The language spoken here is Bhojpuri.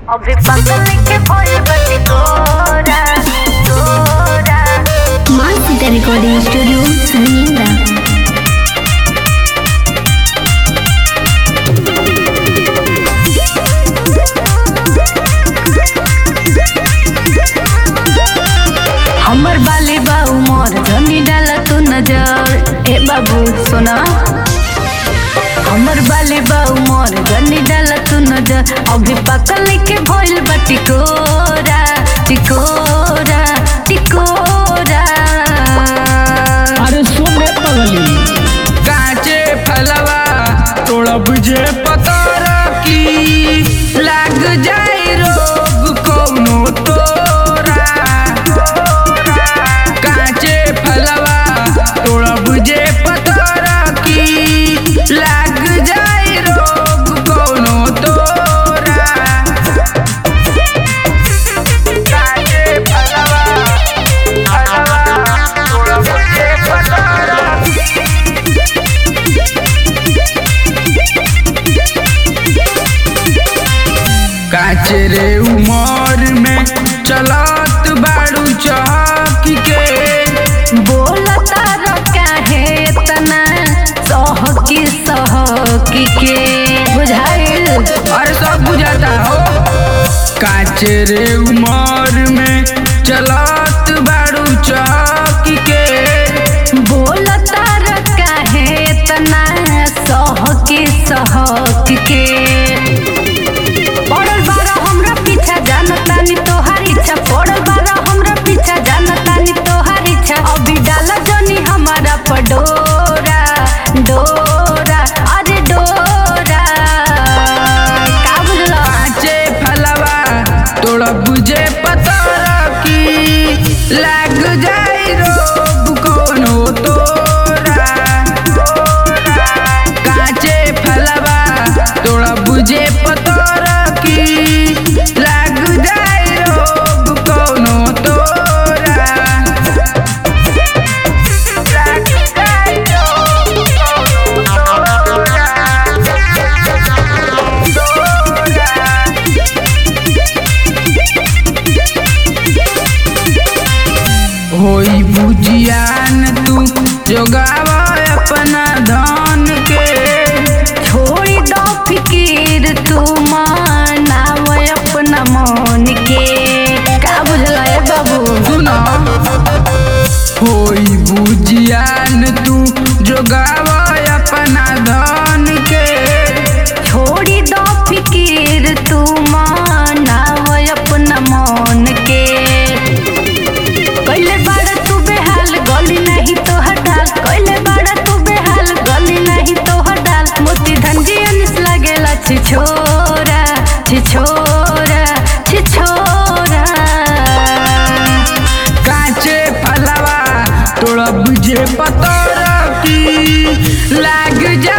अभी पकड़ के खोल बती तोरा तोरा माँ सीता रिकॉर्डिंग स्टूडियो सनिंदा। हमर बाली बाऊ मोर धनी डाला तू नजर ए बाबू सोना। हमर बाली बाऊ मोर धनी डाला तू नजर अभी पकड़ के भइल बा टिकोरा टिकोरा टिकोरा। अरे सुन रे पगली, काचे फलवा तोड़ा बुझे पतरा की लग जाए रोग कौनो तोरा। काचे फलवा तोड़ा बुझे पतरा की लग जाए रोग कौनो तोरा। काचे फलवा तोड़ा बुझे पतरा काचरे उमर में चलत बाड़ू चौक के बोलता रो काहे इतना सहकी सहकी के बुझाइल। और सब बुझाता हो। काचरे उमर में चलत बाड़ू चौक के बोलता रो काहे इतना सहकी सहकी के। पड़ल बारा हमरा पीछा जानतानी तोहार इच्छा पड़ल बारा हमरा पीछा जानतानी तोहार इच्छा अभी डाला जनी हमारा पडोरा डोरा अरे डोरा का बुझला। काचे फलवा तोड़ा बुझे पतरा की लग जाए रोग कोनो तोरा। काचे फलवा तोड़ा बुझे पतरा की लग जाए रोग कोनो तोरा। लग जाए रोग कोनो होई बुझियान तू जोगावा अपना धन के छोड़ी दो फिकीर तू मानाव अपना मन के का बुझला ए बाबू। सुनो। होई बुझियान तू जोगावा अपना धन के छोड़ी दो फिकीर तू मानाव अपना मन के। कैले बाड़ा तू बेहाल गली नहीं तो हटाल कैले बाड़ा तू बेहाल गली नहीं तो हटाल मोती धंजी अनिस लगेला छिछोरा छिछोरा छिछोरा। काचे फलवा तोड़ा बुझे पतरा की लग जा